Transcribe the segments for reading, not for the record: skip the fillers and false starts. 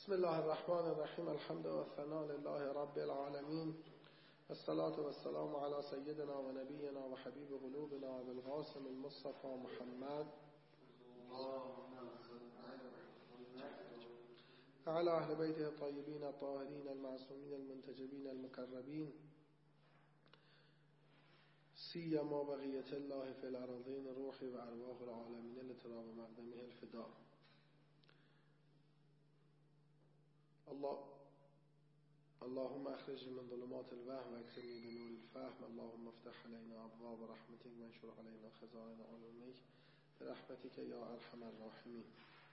بسم الله الرحمن الرحیم. الحمد و ثنا لله رب العالمین، الصلاة و السلام علی سیدنا و نبینا و حبیب قلوبنا و بالقاسم المصطفى محمد وعلى اهل بیته الطیبین الطاهرین المعصومین المنتجبین المقربین، سیما بقیة الله فی الارضین روحی و ارواح العالمین لتراب مقدمه الفداء. اللهم اخرجني من ظلمات الوهم واكرمني بنور الفهم. اللهم افتح علينا ابواب رحمتك وانشر علينا خزائن علومك برحمتك يا ارحم الراحمين.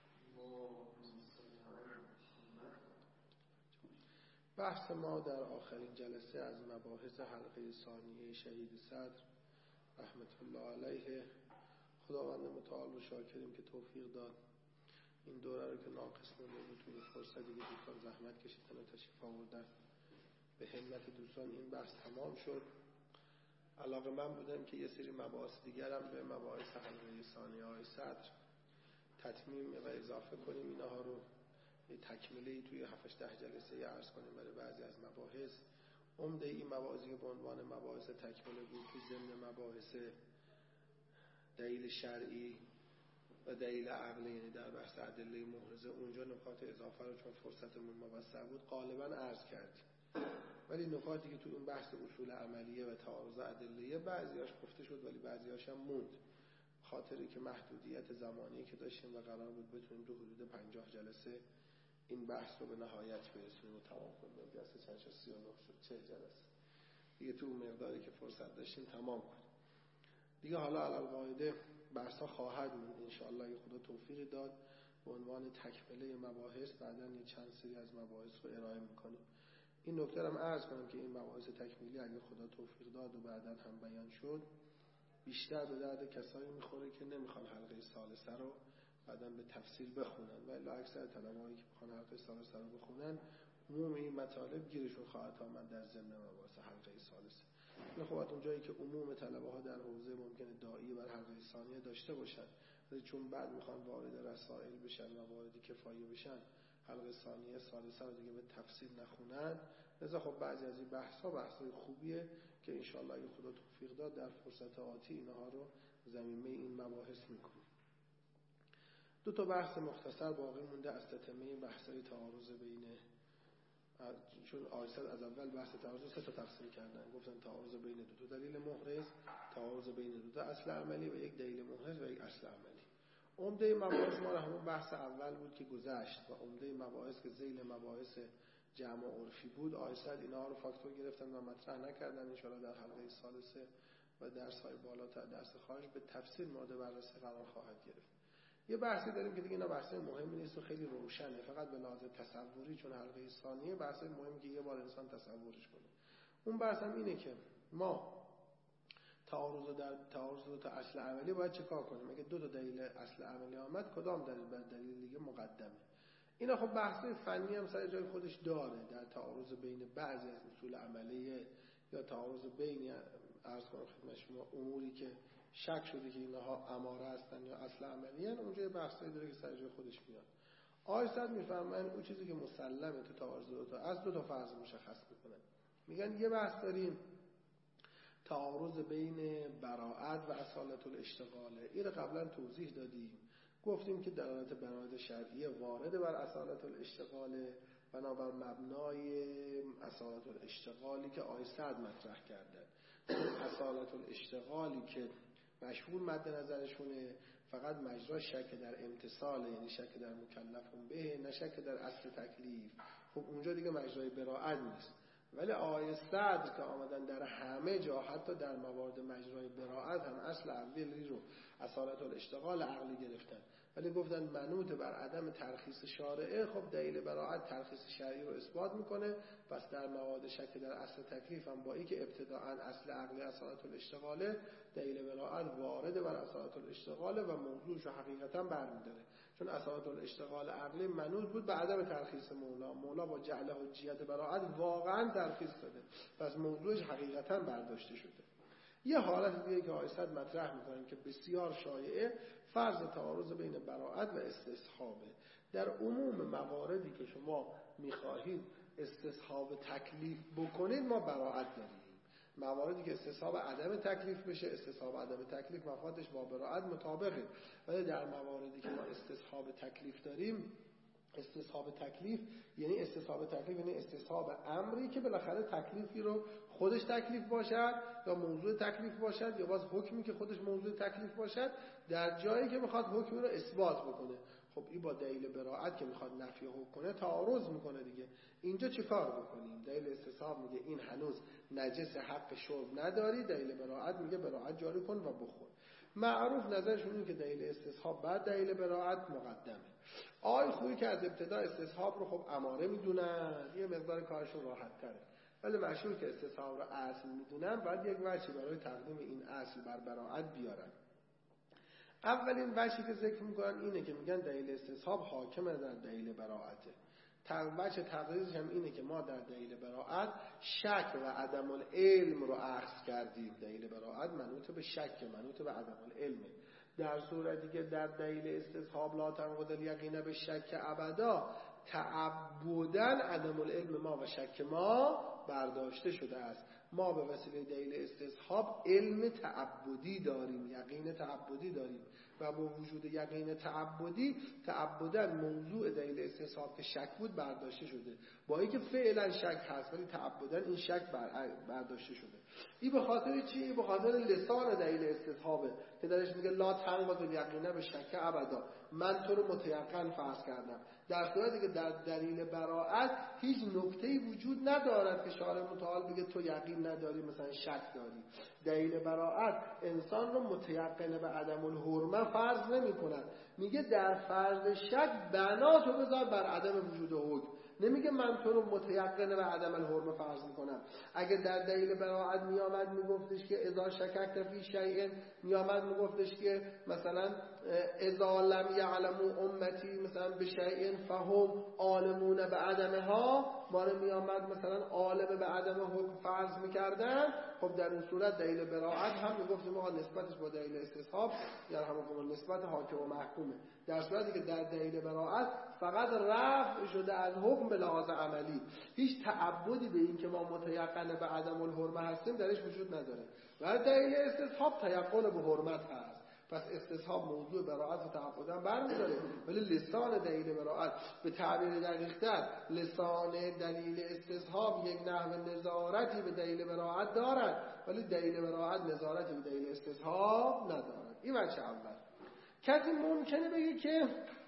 بحث ما در آخرین جلسه از مباحث حلقه ثانیه شهید صدر رحمت الله علیه، خداوند متعال رو شاکریم که توفیق داد این دوره رو که ناقص مونده بود توی فرصتی که دوستان زحمت کشیدن و تشریف آوردن به همت دوستان این بحث تمام شد. علاقه من بودم که یه سری مباحث دیگرم به مباحث حلقه ثانیه های صدر تتمیم و اضافه کنیم، اینها رو یه تکمیلی توی 7-10 جلسه عرض کنیم برای بعضی از مباحث. عمده این مباحثی که به عنوان مباحث تکمیلی بود تو ضمن مباحث دلیل شرعی و دلیل عقلی، یعنی در بحث ادله محرزه، اونجا نکات اضافه رو چون فرصتمون موسع بود غالبا عرض کردیم، ولی نکاتی که تو این بحث اصول عملیه و تعارض ادله بعضیاش گفته شد ولی بعضیاش هم موند، خاطری که محدودیت زمانی که داشتیم و قرار بود بتونیم تو حدود 50 جلسه این بحث رو به نهایت برسونیم و تمام کنیم. جلسه چند شد؟ 39 شد، 40 جلسه دیگه تو مقداری که فرصت داشتیم تمام کنیم دیگه. حالا علالقاعده بحثا خواهد موند انشاءالله اگه خدا توفیقی داد. به عنوان تکمله مباحث بعداً یه چند سری از مباحث رو ارائه میکنیم. این نکته هم عرض کنم که این مباحث تکمیلی اگه خدا توفیق داد و بعداً هم بیان شد بیشتر به درد کسایی میخوره که نمیخوان حلقه ثالثه رو بعداً به تفصیل بخونن، ولی اکثر طلبه‌ای که میخوان حلقه ثالثه رو بخونن عموم این مطالب گیرشون خواهد آمد در ضمن مباحث حلقه ثالثه. خب اون جایی که عموم طلبه‌ها در حوزه ممکنه داعی بر حلقه ثانیه داشته باشن، ولی چون بعد میخوان وارد رسائل بشن و وارد کفایه بشن حلقه ثانیه ثالثه رو دیگه به تفصیل نخونن، لذا خب بعضی از این بحث‌ها بحث‌های خوبیه که انشاءالله اگه خدا توفیق داد در فرصت آتی اینها رو ضمیمه این مباحث میکنیم. دو تا بحث مختصر باقی مونده از تتمه بحث‌های تعارض بین، چون آیسد از اول بحث تعارض 3 تا تقسیم کردن، گفتن تعارض بین 2 تا دلیل محرز، تعارض بین 2 تا اصل عملی و یک دلیل محرز و یک اصل عملی. عمده مباحث ما همون بحث اول بود که گذشت و عمده مباحث که ذیل مباحث جمع عرفی بود آیسد اینها رو فاکتور گرفتن و مطرح نکردن. ان شاءالله در حلقه ثالثه و درس‌های بالاتر درس خارج به تفصیل مورد بررسی قرار خواهد گرفت. یه بحثی داریم که دیگه اینا بحث مهمی نیست و خیلی روشنه، فقط به لحاظ تصوری چون حلقه ثانیه بحث مهمی که یه بار انسان تصورش کنه. اون بحث هم اینه که ما تعارض دو تا اصل عملی باید چه کار کنیم؟ اگه 2 تا دلیل اصل عملی آمد کدام دلیل بر دلیل دیگه مقدمه؟ اینا خب بحث فنی هم سر جای خودش داره، در تعارض بین بعضی از اصول عملیه یا تعارض بین عرض کنم خدمت شما اموری که شک شده که اینها اماره هستن یا اصل عملی هستن، اونجا بحثایی داره که سر جای خودش میاد. آیسد میفهمن اون چیزی که مسلمه تو تعارض 2 تا از 2 تا فرض مشخص میکنن. میگن یه بحث داریم تعارض بین براءت و اصالت الاشتغاله. این رو قبلا توضیح دادیم، گفتیم که دلالت براءت شرعیه وارد بر اصالت الاشتغاله بنابر مبنای اصالت الاشتغالی که آیسد مطرح کردن. اصالت الاشتغالی که مشهور مد نظرشونه فقط مجرا شک در امتصال، یعنی شک در مکلفون به، نه شک در اصل تکلیف. خب اونجا دیگه مجرای براءت نیست. ولی آیه صدر که آمدن در همه جا حتی در موارد مجرای براءت هم اصل عقلی رو اصالت الاشتغال عقلی گرفتن، ولی گفتن منوط بر عدم ترخیص شارعه. خب دلیل براءت ترخیص شرعی رو اثبات میکنه، پس در موارد شک در اصل تکلیف هم با اینکه ابتداءً اصل عقلی اصالت الاشتغاله، دلیل براءت وارد بر اصالت الاشتغاله و موضوعش رو حقیقتا برمی‌داره، چون اصالت الاشتغال عقلی منوط بود به عدم ترخیص مولا با جعل حجیت براءت واقعا ترخیص داده، پس موضوعش حقیقتا برداشته شده. یه حالت دیگه که آیسد مطرح میکنن که بسیار شایعه، فرض تعارض بین براءت و استصحابه. در عموم مواردی که شما میخواهید استصحاب تکلیف بکنید ما براعت داریم. مواردی که استصحاب عدم تکلیف بشه، استصحاب عدم تکلیف مفادش با براعت مطابقه. ولی در مواردی که ما استصحاب تکلیف داریم، استصحاب تکلیف یعنی استصحاب امری که بالاخره تکلیفی رو خودش تکلیف باشد یا موضوع تکلیف باشد یا باز حکمی که خودش موضوع تکلیف باشد، در جایی که میخواد حکمی رو اثبات بکنه. خب این با دلیل براعت که میخواد نفی حکم کنه تعارض میکنه دیگه. اینجا چه کار بکنیم؟ دلیل استصحاب میگه این هنوز نجس حق شرب نداری، دلیل براعت میگه براعت جاری کن و بخور. معروف نظرشون اینه که دلیل استصحاب بعد دلیل براعت مقدمه. آی خوبی که از ابتدا استصحاب رو خب اماره میدونن، یه مقدار کارشون راحت تره، ولی مشهور که استصحاب رو اصل میدونن باید یک وجهی برای تقدیم این اصل بر براعت بیارن. اولین وجهی که ذکر میکنن اینه که میگن دلیل استصحاب حاکمه در دلیل براعته. وجه تقریرش هم اینه که ما در دلیل براعت شک و عدم العلم رو اخذ کردیم. دلیل براعت منوط به شک، منوط به عدم العلمه. در صورتی که در دلیل استصحاب لا تنقض الیقین به شک ابدا، تعبداً عدم العلم ما و شک ما برداشته شده است. ما به وسیله دلیل استصحاب علم تعبدی داریم، یقین تعبدی داریم و با وجود یقین تعبدی تعبداً موضوع دلیل استصحاب که شک بود برداشته شده، با اینکه فعلا شک هست ولی تعبداً این شک برداشته شده. این به خاطر چی؟ به خاطر لسان دلیل استصحابه که درش میگه لا تنقض الیقین به شک ابدا، من تو رو متیقن فرض کردم. در صورتی که در دلیل براعت هیچ نکته‌ای وجود ندارد که شارع متعال بگه تو یقین نداری مثلا شک داری. دلیل براعت انسان رو متیقن به عدم الحرمه فرض نمی‌کند، میگه در فرض شک بنا تو بذار بر عدم وجود حکم، نمیگه من تو رو متیقن به عدم الحرمه فرض میکنم. اگه در دلیل براعت میامد میگفتش که اذا شککت فی شیء، میامد میگفتش که مثلا اذا لم یعلموا امتی مثلا بشیء فهم عالمون به عدمها، ما رو میامد مثلا عالم به عدم حکم فرض میکردن. خب در این صورت دلیل براعت هم میگفتیم آقا نسبتش با دلیل استصحاب یا همون نسبت حاکم و محکومه. در صورتی که در دلیل براعت فقط رفع شده از حکم به لحاظ عملی، هیچ تعبدی به این که ما متیقن به عدم الحرمه هستیم درش وجود نداره. و دلیل استصحاب تیقن به حرمت هست. پس استصحاب موضوع براعت و تعبداً برمی‌داره، ولی لسان دلیل براعت به تعبیر دقیق‌تر لسان دلیل استصحاب یک نحو نظارتی به دلیل براعت دارد، ولی دلیل براعت نظارتی به دلیل استصحاب ندارد. این وجه اول. کسی ممکنه بگه که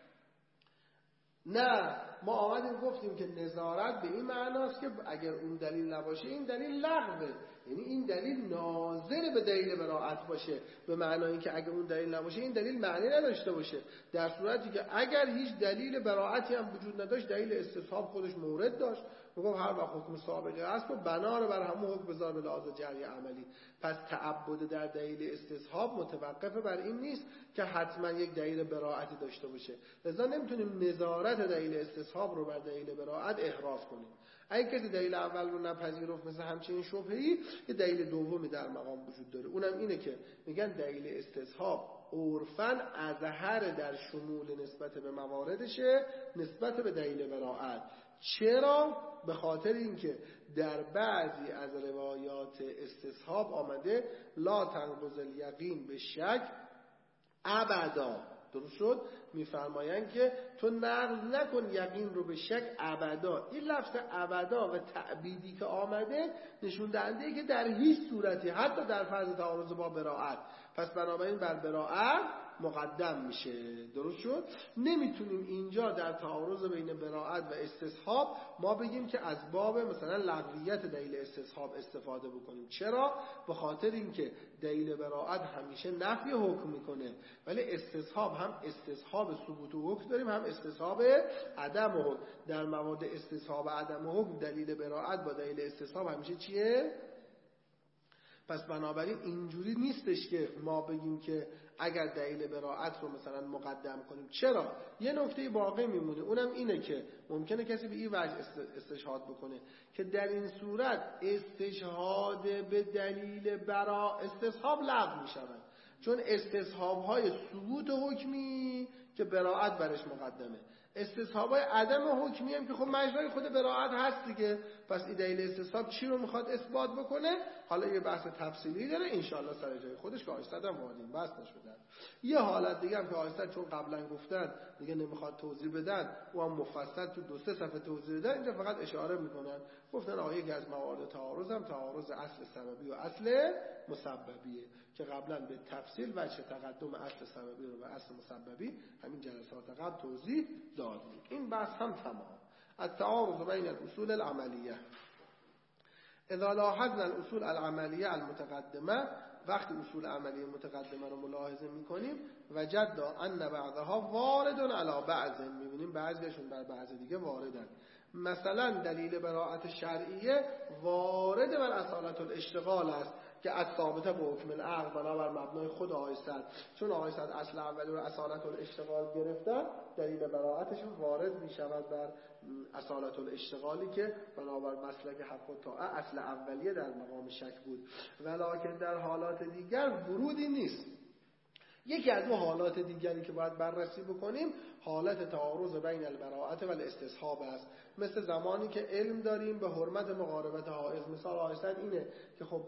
نه ما آمدیم گفتیم که نظارت به این معناست که اگر اون دلیل نباشه این دلیل لغوه، یعنی این دلیل ناظر به دلیل براعت باشه، به معنای اینکه اگر اون دلیل نباشه این دلیل معنی نداشته باشه. در صورتی که اگر هیچ دلیل براعتی هم وجود نداشت دلیل استصحاب خودش مورد داشت، میگم هر وقت حکم سابقه است و بنا رو بر همون حکم بذار به لحاظ جری عملی. پس تعبد در دلیل استصحاب متوقف بر این نیست که حتما یک دلیل براعتی داشته باشه، لذا نمیتونیم نظارت دلیل استصحاب رو بر دلیل براعت احراز کنیم. اگه کسی دلیل اول رو نپذیرفت مثل همچین شبهه‌ای، یه دلیل دومی در مقام وجود داره، اونم اینه که میگن دلیل استصحاب عرفاً اظهر در شمول نسبت به مواردشه نسبت به دلیل براعت. چرا؟ به خاطر اینکه در بعضی از روایات استصحاب آمده لا تنقض الیقین به شک ابدا. درست شد؟ میفرمایند که تو نقض نکن یقین رو به شک ابدا. این لفظ ابدا و تعبیدی که آمده نشون دهنده که در هیچ صورتی حتی در فرض تعارض با براعت، پس بنابراین بر براعت مقدم میشه. درست شد؟ نمیتونیم اینجا در تعارض بین براعت و استصحاب ما بگیم که از باب مثلا لغویت دلیل استصحاب استفاده بکنیم. چرا؟ به خاطر اینکه دلیل براعت همیشه نفی حکم میکنه، ولی استصحاب هم استصحاب ثبوت و حکم داریم هم استصحاب عدم حکم. در موارد استصحاب عدم حکم دلیل براعت با دلیل استصحاب همیشه چیه؟ پس بنابراین اینجوری نیستش که ما بگیم که اگر دلیل براعت رو مثلا مقدم کنیم. چرا؟ یه نکته باقی میمونه، اونم اینه که ممکنه کسی به این وجه استشهاد بکنه که در این صورت استشهاد به دلیل استصحاب لغو میشود، چون استصحاب های ثبوت حکمی که براعت برش مقدمه. استصحابای عدم حکمی هم که خب مجرای خود براءت هست دیگه. پس این دلیل استصحاب چی رو میخواد اثبات بکنه؟ حالا یه بحث تفصیلی داره انشالله سر جای خودش که آیستاد هم وارد این بحث نشدن. یه حالت دیگه هم که آیستاد چون قبلا گفتن دیگه نمیخواد توضیح بدن، او هم مفصل تو 2-3 صفحه توضیح دادن، اینجا فقط اشاره میکنن. گفتن یکی از موارد تعارض هم تعارض اصل سببی و اصل مسببیه که قبلا به تفصیل وجه تقدم اصل سببی رو و اصل مسببی همین جلسات قبل توضیح دادیم. این بحث هم تمام. التعارض بین الاصول العملیه. اذا لاحظنا الاصول العملیه المتقدمه، وقتی اصول عملیه متقدمه رو ملاحظه میکنیم وجدنا ان بعضها وارد علی بعض، میبینیم بعضیشون بر بعض دیگه واردن. مثلا دلیل براءت شرعیه وارد بر اصالت الاشتغال است که از ثابته به حکم العقل بنابر مبنای خود آیه صد، چون آیه صد اصل اولی رو اصالت الاشتغال گرفتن، دلیل براءتشون وارد می شود بر اصالت الاشتغالی که بنابر مسلک حق و طاعه اصل اولیه در مقام شک بود. ولکن در حالات دیگر ورودی نیست. یکی از اون حالات دیگری که باید بررسی بکنیم حالت تعارض بین البراءت و الاستصحاب است. مثل زمانی که علم داریم به حرمت مقاربت حائض. مثال آیه صد اینه که خب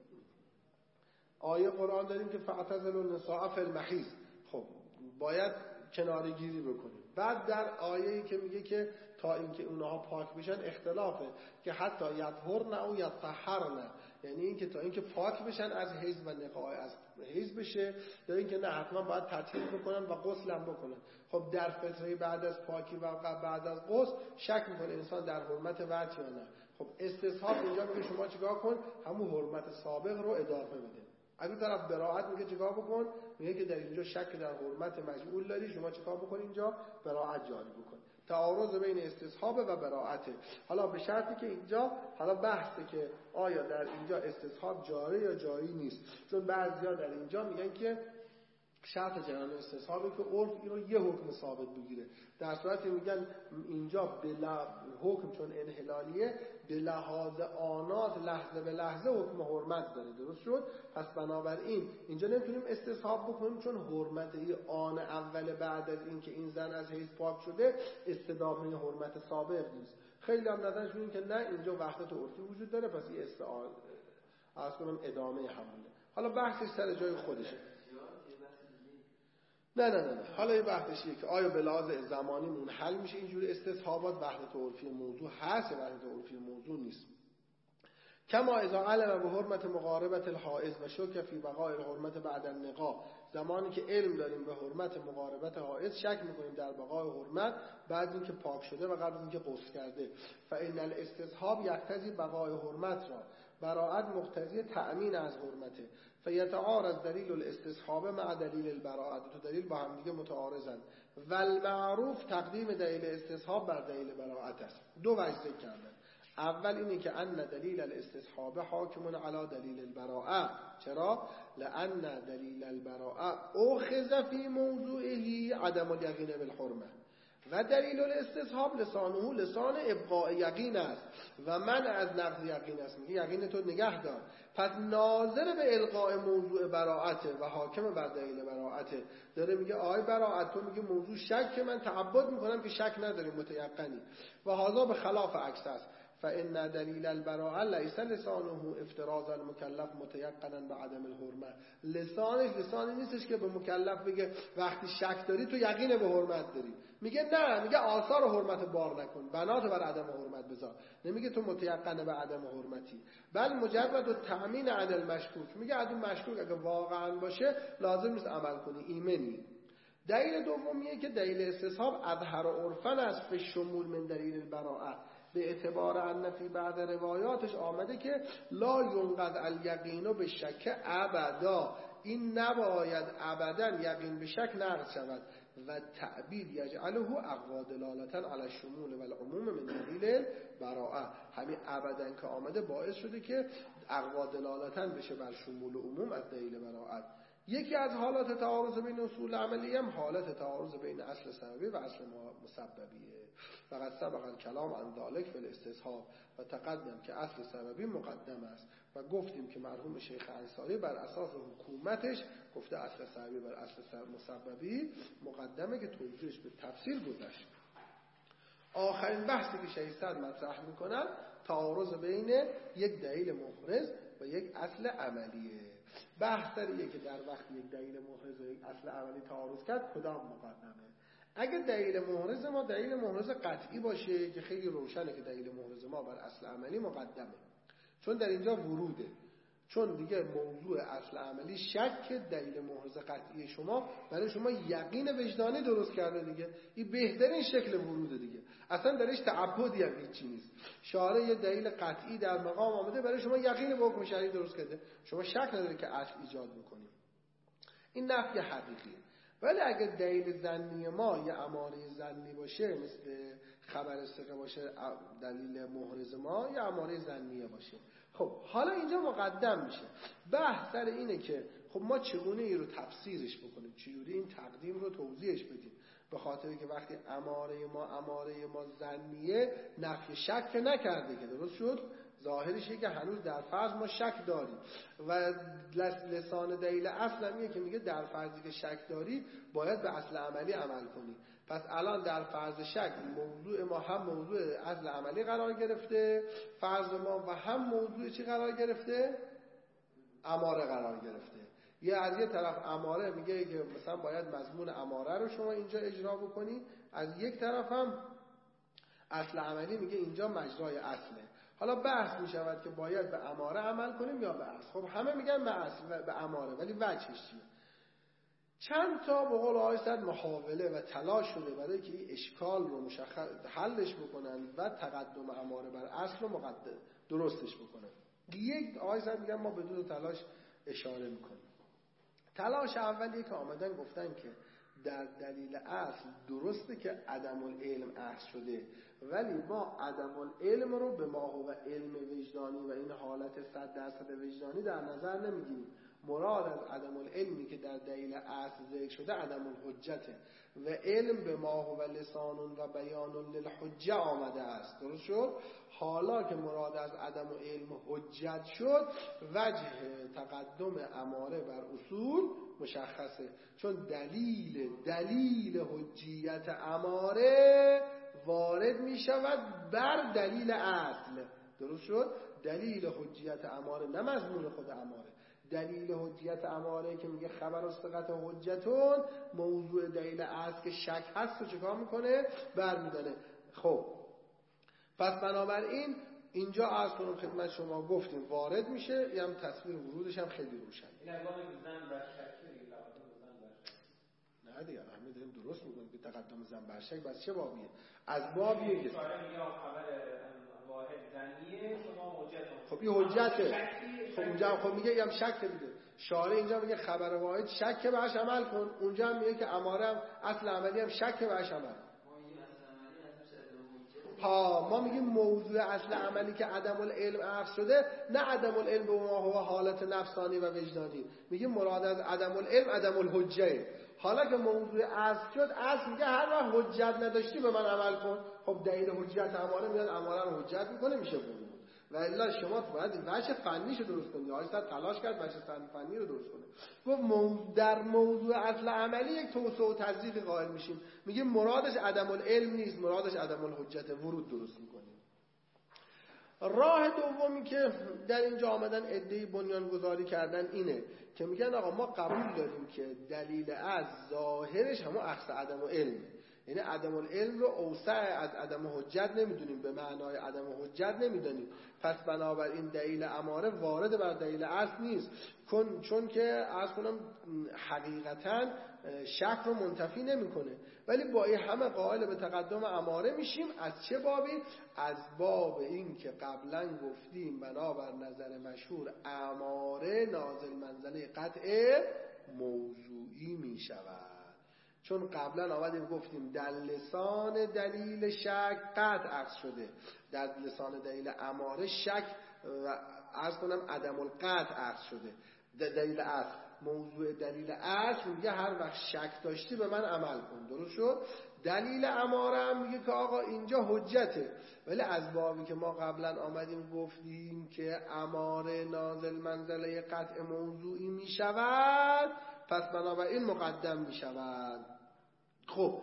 آیه قرآن داریم که فاعتزلوا النساء فی المحیض، خب باید کناره گیری بکنیم. بعد در آیه‌ای که میگه که تا اینکه اونها پاک بشن اختلافه که حتی یطهرن او یطهرن، یعنی اینکه تا اینکه پاک بشن از حیض و نقاء از حیض بشه، یا اینکه نه حتما باید تطهیر بکنن و غسل هم بکنن. خب در فتره بعد از پاکی و بعد از غسل شک میکنه انسان در حرمت وقت یا نه. خب استصحاب اینجا میگه شما چیکار کن؟ همون حرمت سابق رو اضافه بده. از اون طرف براءت میگه چیکار بکن؟ میگه که در اینجا شک در حرمت مجعول داری، شما چیکار بکن؟ اینجا براءت جاری بکن. تعارض بین استصحاب و براءت. حالا به شرطی که اینجا حالا بحثه که آیا در اینجا استصحاب جاری یا جاری نیست، چون بعضیا در اینجا میگن که شرط جریان استصحابه که عرف اینو یه حکم ثابت بگیره، در صورتی میگن اینجا بلا حکم چون انحلالیه به لحاظ آنات لحظه به لحظه حکم حرمت داره. درست شد؟ پس بنابراین اینجا نمیتونیم استصحاب بکنیم چون حرمت ای آن اول بعد از این که این زن از حیض پاک شده استدامه حرمت سابق نیست. خیلی هم نظرش میگن که نه اینجا وحدت عرفی وجود داره، پس این ادامه همونه. حالا بحثش سر جای خودشه. نه حالا یه بحثیه که آیا به لحاظ زمانی منحل میشه اینجوری استصحابات، وحدت عرفی موضوع هست یا وحدت عرفی موضوع نیست. کما اذا علم به حرمت مقاربت الحائض و شک فی بقاء الحرمت بعد النقاء، زمانی که علم داریم به حرمت مقاربت حائض شک میکنیم در بقای حرمت بعد اینکه پاک شده و قبل اینکه غسل کرده، فإن الاستصحاب یقتضی بقای حرمت را، براءت مقتضی تأمین از حرمته، فیتعارض دلیل الاستصحاب مع دلیل البراءت، تو دلیل با هم دیگه متعارضن. والمعروف تقدیم دلیل استصحاب بر دلیل براءت است. دو وجه ذکر کردن. اول اینه که ان دلیل الاستصحاب حاکم علی دلیل البراءه. چرا؟ لان دلیل البراءه اخذ فی موضوعه عدم الیقین بالحرمه و دلیل الاستصحاب لسانه لسان ابقاء یقین است و من از نقض یقین است. میگه یقین تو نگه دار. پس ناظر به القاء موضوع براءته و حاکم بر دلیل براءته. داره میگه آی براءت تو میگه موضوع شک که من تعبد میکنم که شک نداریم متیقنی و هذا به خلاف عکس است. فإن دلیل البراءه لیس لسانه افتراض المکلف متيقنا بعدم الحرمه. لسانش لسانی نیستش که به مکلف بگه وقتی شک داری تو یقین به حرمت داری. میگه نه، میگه آثار حرمت بار نکن، بنات بر عدم حرمت بذار. نمیگه تو متيقن به عدم حرمتی، بل مجرد التأمین عن المشکوک. میگه از اون مشکوک اگه واقعا باشه لازم نیست عمل کنی، ایمنی. دلیل دومیه که دلیل استصحاب اظهر عرفا است به شمول من دلیل البراءه، به اعتبار ان فی بعض روایاتش آمده که لا ینقض الیقین به شک ابدا، این نباید ابدا یقین به شک نقض شود و تعبیر یجعله اقوا دلالتا علی الشمول و العموم من دلیل براءه. همین ابدا که آمده باعث شده که اقوا دلالتا بشه بر شمول و عموم از دلیل براءت. یکی از حالات تعارض بین اصول عملی هم حالت تعارض بین اصل سببی و اصل مسببیه. فقط سبق الکلام عن ذلک فی الاستصحاب و تقدم که اصل سببی مقدم است و گفتیم که مرحوم شیخ انصاری بر اساس حکومتش گفته اصل سببی بر اصل مسببی مقدمه که توضیحش به تفصیل گذشت. آخرین بحثی که شهید صدر مطرح میکنن تعارض بین یک دلیل محرز و یک اصل عملیه. بحث داره که در وقت یک دلیل محرز و یک اصل عملی تعارض کرد کدام مقدمه. اگه دلیل محرز ما دلیل محرز قطعی باشه که خیلی روشنه که دلیل محرز ما بر اصل عملی مقدمه، چون در اینجا وروده، چون دیگه موضوع اصل عملی شک دلیل محرز قطعی شما برای شما یقین وجدانی درست کرده دیگه. این بهترین شکل وروده دیگه، اصلا درش تعبدی هم هیچی نیست. شارع یه دلیل قطعی در مقام آمده برای شما یقین به حکم شرعی درست کرده، شما شک نداره که اصل ایجاد بکنیم. این نفی حقیقیه. ولی اگه دلیل ظنی ما یه اماره ظنی باشه، مثل خبر ثقه باشه، دلیل محرز ما یه اماره ظنیه باشه، خب حالا اینجا مقدم میشه. بحث سر اینه که خب ما چگونه این رو تفسیرش بکنیم، چجوری این تقدیم رو توضیحش بدیم. به خاطر که وقتی اماره ما ظنیه، نفی شک نکرده که درست شد، ظاهرشه که هنوز در فرض ما شک داریم و لسان دلیل اصل همیه که میگه در فرضی که شک داری باید به اصل عملی عمل کنی. پس الان در فرض شک موضوع ما هم موضوع اصل عملی قرار گرفته، فرض ما، و هم موضوع چی قرار گرفته؟ اماره قرار گرفته. از یه طرف اماره میگه که مثلا باید مضمون اماره رو شما اینجا اجرا بکنی، از یک طرف هم اصل عملی میگه اینجا مجرای اصله. حالا بحث میشود که باید به اماره عمل کنیم یا به اصل. خب همه میگن به اصل و به اماره، ولی وجهش چیه؟ چند تا به قول آقای صدر محاوله و تلاش شده برای که این اشکال رو حلش بکنن و تقدم اماره بر اصل رو درستش بکنن. یک آقای صدر میگن ما به دو تلاش اشاره میکنیم. تلاش اولیه که آمدن گفتن که در دلیل اصل درسته که عدم العلم اخذ شده، ولی ما عدم العلم رو به ما هو علم وجدانی و این حالت 100% وجدانی در نظر نمیگیریم. مراد از عدم العلمی که در دلیل اصل ذکر شده عدم الحجته و علم به ما هو لسان و بیان للحجه آمده است. درست شد؟ حالا که مراد از عدم علم حجت شد، وجه تقدم اماره بر اصول مشخصه، چون دلیل حجیت اماره وارد می شود بر دلیل اصل. درست شد؟ دلیل حجیت اماره نه مضمون خود اماره، دلیل حجیت اماره که میگه خبر استقط حجتون، موضوع دلیل اصل که شک هست رو چکار میکنه؟ برمیداره. خب پس بنابراین اینجا از کنم خدمت شما گفتیم وارد میشه، یه هم تصویر ورودش هم خیلی روشن. این اقوام زن بر شک دیگه، زن بر شک. نه دیگه همه داریم درست میکنیم که تقدم زن بر شک بس چه بابیه؟ از بابیه که خبر واحد زنیه شما حجت. خب این حجته. خب اونجا خب میگه هم شک دیگه. شارع اینجا میگه خبر واحد شک بهش عمل کن، اونجا هم میگه که اماره هم اصل عملی هم شک بهش عمل. ما میگیم موضوع اصل عملی که عدم العلم اخذ شده، نه عدم العلم به ما هو حالت نفسانی و وجدانی، میگیم مراد از عدم العلم عدم الحجه. حالا که موضوع اصل شد، اصل میگه هر وقت حجت نداشتی به من عمل کن. خب دلیل حجت اماره میاد اماره رو حجت میکنه، میشه بود. و الا شما باید وجه فنیش رو درست کنید. آقای صدر تلاش کرد وجه فنی رو درست کنه. گفت در موضوع اصل عملی یک توسعه و تزریق قائل میشیم، میگه مرادش عدم العلم نیست، مرادش عدم الحجت، ورود درست میکنیم. راه دومی که در اینجا آمدن عده‌ای بنیان گذاری کردن اینه که میگن آقا ما قبول داریم که دلیل از ظاهرش همون اخذ عدم العلم، یعنی عدم العلم رو اوسع از عدم حجت نمیدونیم، به معنای عدم حجت نمیدونیم. پس بنابراین دلیل اماره وارد بر دلیل اصل نیست، چون که از کنم حقیقتا شک رو منتفی نمیکنه. ولی با این همه قائل به تقدم اماره میشیم. از چه بابی؟ از باب این که قبلا گفتیم بنابر نظر مشهور اماره نازل منزله قطع موضوعی میشود. چون قبلا آمدیم گفتیم در لسان دلیل شک قطع اخذ شده، در لسان دلیل اماره شک و عرض کنم عدم القطع اخذ شده. دلیل اصل، موضوع دلیل اصل میگه هر وقت شک داشتی به من عمل کن. درست شد؟ دلیل اماره هم میگه که آقا اینجا حجته، ولی از بابی که ما قبلا آمدیم گفتیم که اماره نازل منزله قطع موضوعی میشود، پس بنابراین مقدم میشود. خب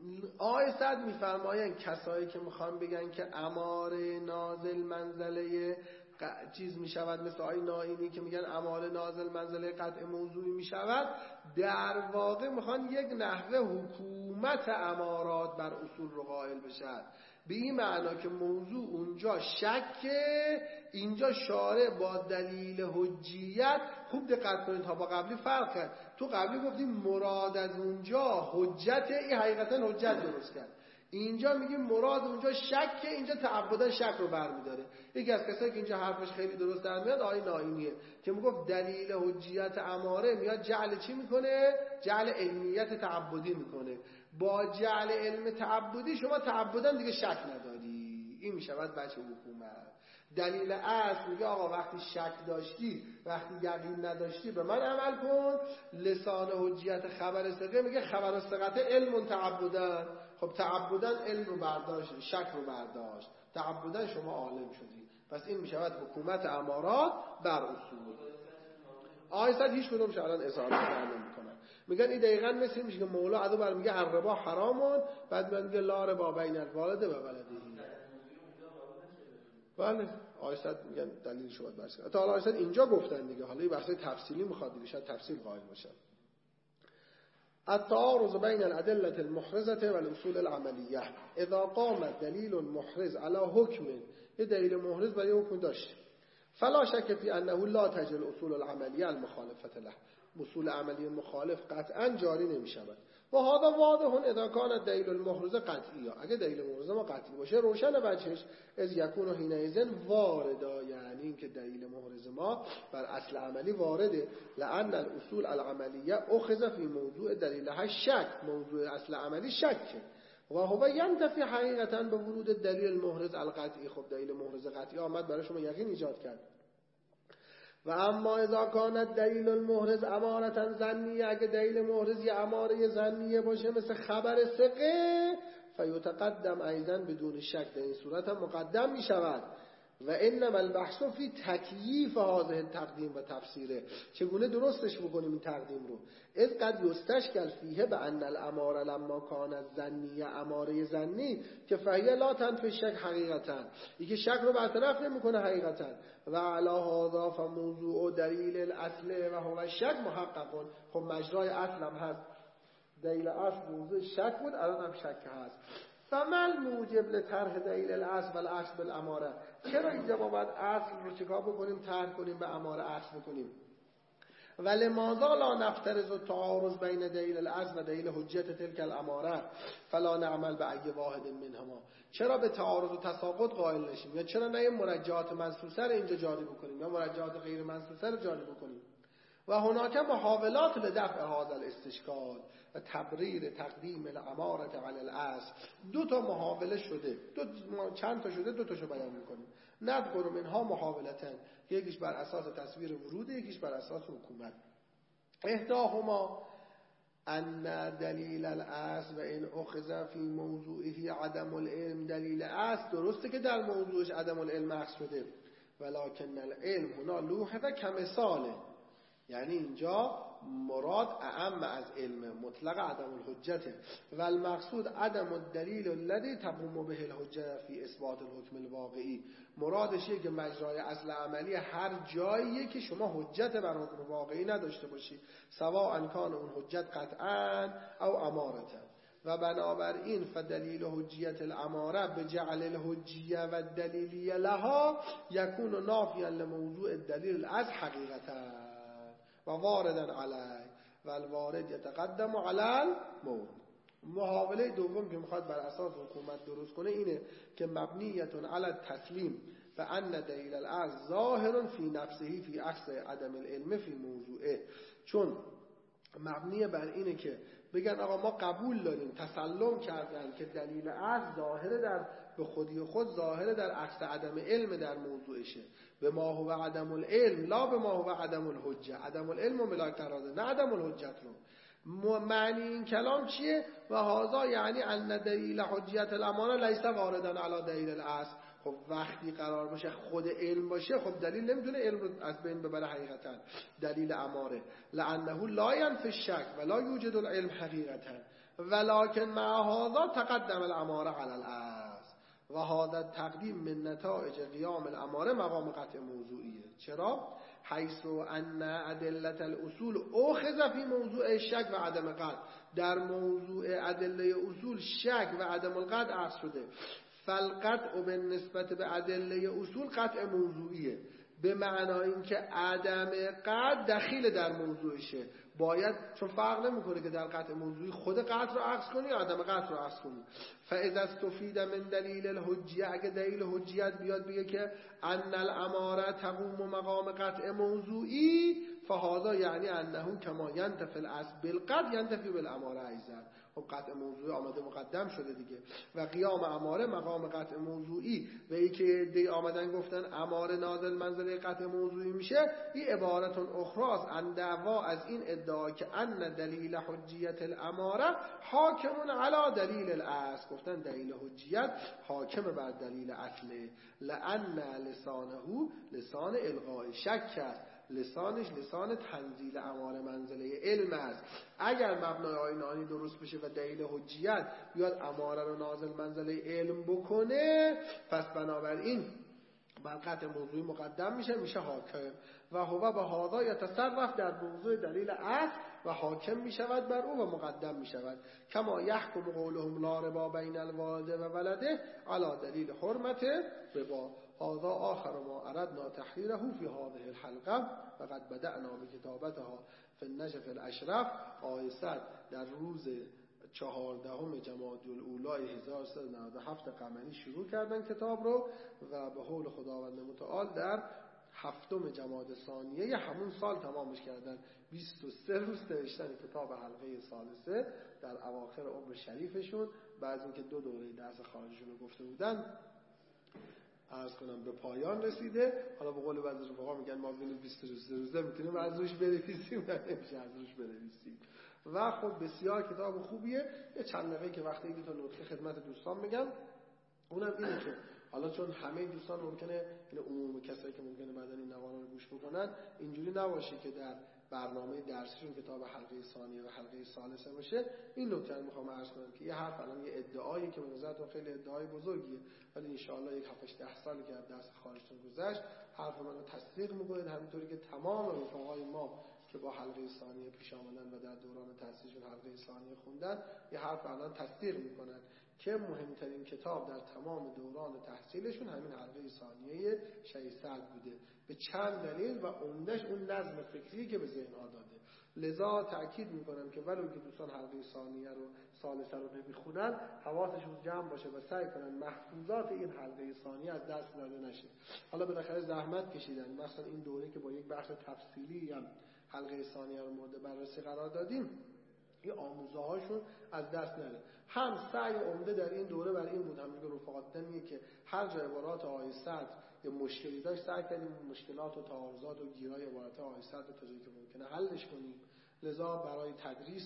آقای سعد میفرمایند کسایی که میخوان بگن که اماره نازل منزله چیز میشود، مثل آقای نائینی که میگن اماره نازل منزله قطع موضوعی میشود، در واقع میخوان یک نحوه حکومت امارات بر اصول رو قائل بشن، به این معنا که موضوع اونجا شکه، اینجا شارع با دلیل حجیت. خوب دقت کنید ها، با قبلی فرق کرد. تو قبلی گفتیم مراد از اونجا حجت، این حقیقتا حجت درست کرد. اینجا میگیم مراد اونجا شکه، اینجا تعبدا شک رو برمیداره. یکی از کسایی که اینجا حرفش خیلی درست در میاد آقای نائینیه که میگفت دلیل حجیت اماره میاد جعل چی میکنه؟ جعل علمیت تعبدی میکنه. با جعل علم تعبدی شما تعبدا دیگه شک نداری، این میشود بچه حکومت. دلیل اصل میگه آقا وقتی شک داشتی، وقتی یقین نداشتی به من عمل کن. لسان حجیت خبر ثقه میگه خبر ثقه علم تعبدن. خب تعبدن علم رو برداشت، شک رو برداشت، تعبدن شما عالم شدی. پس این میشود حکومت امارات بر اصول. آیساد هیچ کدومش الان اظهار نمیکنن. میگن این دقیقاً مثل میشه که مولا عدو بر میگه الربا حرامون، بعد میگه لا ربا بین الوالد و ولده. بله آیساد میگن دلیلش رو باید بررسی کنن. تا حالا آیساد اینجا گفتن دیگه، حالا این بحث تفصیلی میخواد دیگه، شاید تفصیل قائل باشن. التعارض بین الأدلة المحرزة والأصول العملية اذا قام دلیل محرز على حکم، یه دلیل محرز برای حکم داشت، فلا شک فی انه لا تجری الاصول العملیه المخالفه له، اصول عملی مخالف قطعا جاری نمی شود. و هذا واضح اذا كان الدلیل المحرز قطعی، اگه دلیل محرز ما قطعی باشه روشن وجهش از یکون حینئذ واردا، یعنی اینکه دلیل محرز ما بر اصل عملی وارده. لان الاصول العملیه اخذ فی موضوع دلیلها شک، موضوع اصل عملی شکه و هو ینتفی حقیقتا به ورود دلیل المحرز القطعی. خب دلیل محرز قطعی آمد برای شما یقین ایجاد کرد. و اما اذا کان الدلیل المحرز امارتا ظنیه، اگه دلیل محرز یه اماره ظنیه باشه مثل خبر ثقه، فیتقدم ایضا بدون شک، در این صورت هم مقدم می شود. و انما البحث فی تکییف هذه التقدیم و تفسیره، چگونه درستش بکنیم این تقدیم رو. اذ قد یستشکل فیه بان الاماره لما کان الظنیه، اماره ظنی که فهیه لا تنفی شک حقیقتا، اینکه شک رو برطرف نمیکنه حقیقتا. و علی هذا فموضوع دلیل الاصل و هو شک محقق. خب مجرای اصل هم هست، دلیل اصل موضوع شک بود، الان هم شک هست. فمل موجب لطرح دلیل الاصل و الاصل بالاماره، چرا اینجا ما باید اصل رو چکار بکنیم، طرح کنیم، به اماره اصل بکنیم؟ ولماذا لا نفترض التعارض بین دلیل الاصل و دلیل حجت تلك الاماره فلا نعمل بأي واحد منهما؟ چرا به تعارض و تساقط قائل نشیم؟ یا چرا نه مرجعات منصوصه رو اینجا جاری بکنیم یا مرجعات غیر منصوصه رو جاری بکنیم؟ و هناك محاولات لدفع هذا الاستشکال و تبریر تقدیم الاماره علی الاصل. دو تا محاوله شده، چند تا شده، دو تاشو بیان میکنیم. نذکر منها محاولتن، یکیش بر اساس تصویر ورود، یکیش بر اساس حکومت. احداهما ان دلیل الاصل و این اخذ فی موضوعه عدم العلم، دلیل اصل درسته که در موضوعش عدم العلم اخذ شده، ولکن العلم هنا لوحظ کمثاله، یعنی اینجا مراد اعم از علم مطلق عدم الحجته و المقصود عدم الدلیل الذي تقوم به الحجه فی اثبات الحکم الواقعی. مرادش اینه که مجرای اصل عملی هر جاییه که شما حجت بر حکم واقعی نداشته باشی، سواء کان اون حجت قطعا او امارتا. و بنابراین فدلیل حجیت الاماره بجعل الحجیه و الدلیلیه لها یکون نافیا لموضوع الدلیل از حقیقتا و واردن علی و الوارد یتقدم علی المورد. محاوله دوم که میخواد بر اساس حکومت درست کنه اینه که مبنیتون علی التسلیم و ان دلیل الاصل ظاهر فی نفسه فی عکس عدم العلم فی موضوعه، چون مبنی بر اینه که بگن آقا ما قبول داریم، تسلم کردن که دلیل اصل ظاهره در به خودی خود ظاهره در عکس عدم علم در موضوعشه، به ما هو عدم العلم لا به ما هو عدم الحجه. عدم العلم و ملاک تراده، نه عدم الحجت رو. معنی این کلام چیه؟ و هذا یعنی ان دلیل حجیت الامانه لیس واردن علی دلیل الاصل. خب وقتی قرار باشه خود علم باشه، خب دلیل نمیتونه علم رو از بین ببره حقیقتا. دلیل اماره لانه لا ینفی الشک و لا یوجد العلم حقیقتا، ولکن مع هذا تقدم الاماره علی الاصل و هذا تقدیم من نتایج قیام الاماره مقام قطع موضوعیه. چرا؟ حیث ان ادله الاصول اخذ فی موضوع شک و عدم قطع، در موضوع ادله اصول شک و عدم القطع اخذ شده. فالقطع به نسبت به ادله اصول قطع موضوعیه، به معنای اینکه عدم قطع دخیل در موضوعشه. باید، چون فرق نمیکنه که در قطع موضوعی خود قطع رو عکس کنی یا عدم قطع رو عکس کنی. فاذا استفید من دلیل الحجیه، اگه دلیل حجیت بیاد بگه که ان الاماره تقوم مقام قطع موضوعی، فهذا یعنی انه کما ینتفی الاصل بالقطع ینتفی بالاماره ایضا. خب قطع موضوعی آمده مقدم شده دیگه و قیام اماره مقام قطع موضوعی و ای که دی آمدن گفتن اماره نازل منزله قطع موضوعی میشه، این عبارت اخرى از دعوا از این ادعا که ان دلیل حجیت الاماره حاکم علی دلیل الاصل. گفتن دلیل حجیت حاکم بر دلیل اصله، لان لسانه لسان الغاء شک است، لسانش لسان تنزیل اماره منزله علم است. اگر مبنای آینانی درست بشه و دلیل حجیت بیاد اماره رو نازل منزله علم بکنه، پس بنابراین بر قطع موضوعی مقدم میشه حاکم و هو به هذا یتصرف در موضوع دلیل اصل و حاکم میشود بر او و مقدم میشود. کما یحکم قولهم لا ربا بین الوالد و ولده علی دلیل حرمت ربا. هذا آخر ما اردنا تحریره فی هذه الحلقه و قد بدأنا بکتابتها فی النجف الاشرف. آیه در روز 14 جمادی الاولی 1397 قمری شروع کردن کتاب رو و به حول خداوند متعال در 7 جمادی ثانیه همون سال تمامش کردن. 23 روز نوشتن کتاب حلقه ثالثه در اواخر عمر شریفشون، بعد اینکه 2 دوره درس خارجشون رو گفته بودن عرض کنم به پایان رسیده. حالا به قول بعضی رفقا میگن ما ببینیم 23 روزه میتونیم از روش بنویسیم و نمیشه از روش بنویسیم. و خب بسیار کتاب خوبیه. یه چند دقیقه که وقتی یکی تا نکته خدمت دوستان میگم، اونم اینه که حالا چون همه دوستان ممکنه این عموم کسایی که ممکنه بعدن این نوارا رو گوش بکنن اینجوری نباشه که در برنامه درسیشون کتاب حلقه ثانیه و حلقه ثالثه باشه. این نکته رو میخوام عرض کنم که یه حرف الان یه ادعایی که به نظرتون خیلی ادعای بزرگیه، ولی ان شاء الله یک 7-10 سالی که از درس خارجتون گذشت حرف منو تصدیق میکنید، همینطوری که تمام رفقای ما که با حلقه ثانیه پیش آمدن و در دوران تحصیلشون حلقه ثانیه خوندن یه حرف الان تصدیق میکنن که مهمترین کتاب در تمام دوران تحصیلشون همین حلقه ثانیه شیخ سعد بوده، به چند دلیل و عمدش اون نظم فکری که به ذهن‌ها داده. لذا تأکید میکنم که ولو که دوستان حلقه ثانیه رو ثالثه رو نمیخونن حواسشون جمع باشه و سعی کنن محفوظات این حلقه ثانیه از دست داده نشه. حالا بالاخره زحمت کشیدن، مثلا این دوره که با یک بخش تفصیلی هم حلقه ثانیه رو مورد بررسی قرار دادیم، این آموزه هاشون از دست نره. هم سعی عمده در این دوره بر این بود، هم میگه رفقات دمیه که هر جا عبارات آیه صدر یه مشکلی داشت سعی کردیم مشکلات و تعارضات و گیرای عبارات آیه صدر رو تا جایی که ممکنه حلش کنیم. لذا برای تدریس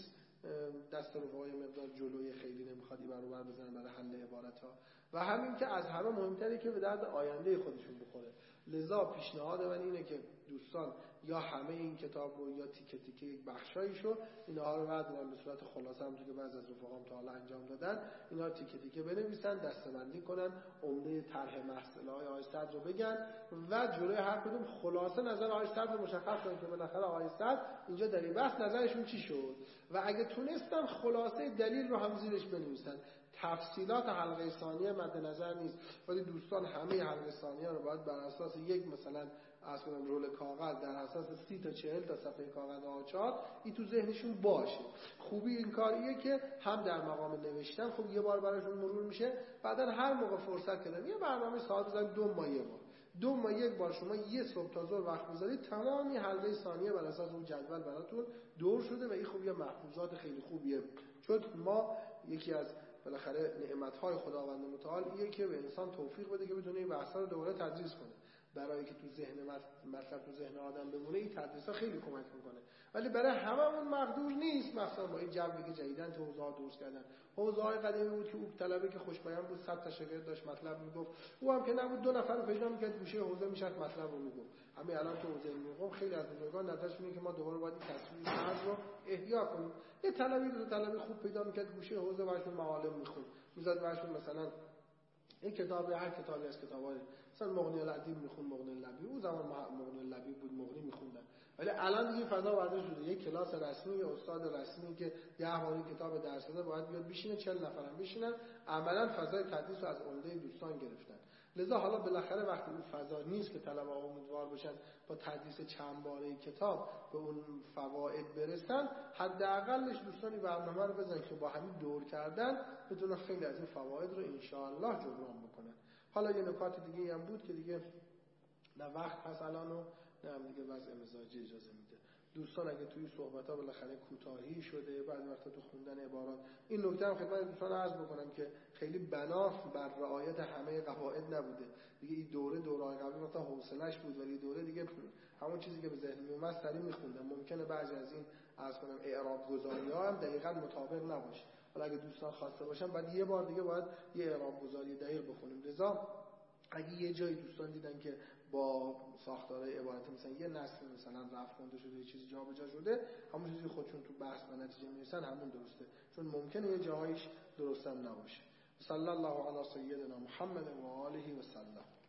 دست رفقای مقدار جلوی خیلی نمیخواد این برابر بزنن برای حل عبارت ها و همین که از همه مهمتره که به درد آینده خودشون بخوره. لذا پیشنهاد من اینه که دوستان یا همه این کتاب رو یا تیکه تیکه یک بخشایشو اینها رو بعد به صورت خلاصه هم که بعضی از رفقام تا حالا انجام دادن اینا رو تیکه تیکه بنویسن، دسته‌بندی کنن، عمده طرح مسئله های صدر رو بگن و جلوی هر کدوم خلاصه نظر آقای صدر رو مشخص کنن که بالاخره آقای صدر اینجا در این بحث نظرشون چی شد و اگه تونستن خلاصه دلیل رو هم زیرش بنویسن. تفصیلات حلقه ثانیه مد نظر نیست، ولی دوستان همه حلقه ثانیه رو باید بر اساس یک مثلا اصلا رول کاغذ در اساس 30 تا 40 تا صفحه کاغذ آچار این تو ذهنشون باشه. خوبی این کاریه که هم در مقام نوشتن خب یه بار براشون مرور میشه، بعدا هر موقع فرصت کردن یه برنامه ساعت بزنید 2 ماه یه بار 2 ماه یک بار شما یه صبح تا ظهر وقت بذارید تمامی حلقه ثانیه بر اساس اون جدول براتون دور شده و این خوب یه محفوظات خیلی خوبیه. چون ما یکی از بالاخره نعمت‌های خداوند متعال اینه که به انسان توفیق بده که بتونه این بحثا رو دوباره تدریس کنه. برای که تو ذهن مطلب تو ذهن آدم بمونه، این تدریس‌ها خیلی کمک میکنه. ولی برای هممون مقدور نیست. مثلا با این جوی که جدیدن تو حوزه‌ها درست کردن، حوزه‌های قدیمی بود که اون طلبه که خوش‌بیان بود 100 تا شاگرد داشت مطلب میگفت، او هم که نبود 2 نفر رو پیدا می‌کرد گوشه حوزه میشد مطلب رو میگفت. همین الان تو حوزه علم خیلی از بزرگان نظرشون اینه که ما دوباره باید این تصویر فرض رو احیا کنیم. یه طلبه خوب پیدا می‌کرد گوشه حوزه براشون معالم می‌خوند، میذاد براشون مثلا این کتاب، هر کتابی از کتابای مثلا مغنی العدیم میخوند، مغنی لبی، اون زمان مغنی لبی بود، مغنی میخوندن. ولی الان دیگه فضا وارد شده، یک کلاس رسمی، یه استاد رسمی که 10 بار کتاب درس داده باید بیاد بشینه، 40 نفرم بشینن، عملا فضای تدریس رو از عمده دوستان گرفتن. لذا حالا بالاخره وقتی اون فضا نیست که طلبه امیدوار بشن با تدریس چند باره کتاب به اون فواید برسن، حداقلش دوستانی برنامه رو بزنن که با همین دور کردن بدون خیلی از این فواید رو ان شاء الله جبران بکنن. حالا یه نکات دیگه هم بود که دیگه نه وقت هست الان و نه هم دیگه وضع مزاجی اجازه میده. دوستان اگه توی صحبت‌ها بالاخره کوتاهی شده، بعضی وقتا تو خوندن عبارات، این نکته هم خدمت دوستان عرض بکنم که خیلی بنا بر رعایت همه قواعد نبوده. دیگه این دوره قبلی مثلا حوصله‌اش بود، ولی دوره دیگه همون چیزی که به ذهن میومد سریع می‌خوندم. ممکنه بعضی از این عرض کنم اعراب گذاری‌ها هم دقیقاً مطابق نباشه. حالا اگه دوستان خواسته باشن بعد یه بار دیگه باید یه اعراب گذاری دقیق بخونیم. لذا اگه یه جایی دوستان دیدن که با ساختارهای عبارت مثلا یه نسل مثلا رفع خونده شده، یه چیزی جابجا شده، همون چیزی خودشون تو بحث و نتیجه میرسن همون درسته، چون ممکنه یه جاهایش درست هم نباشه. صلی الله علی سیدنا محمد و آله و سلم.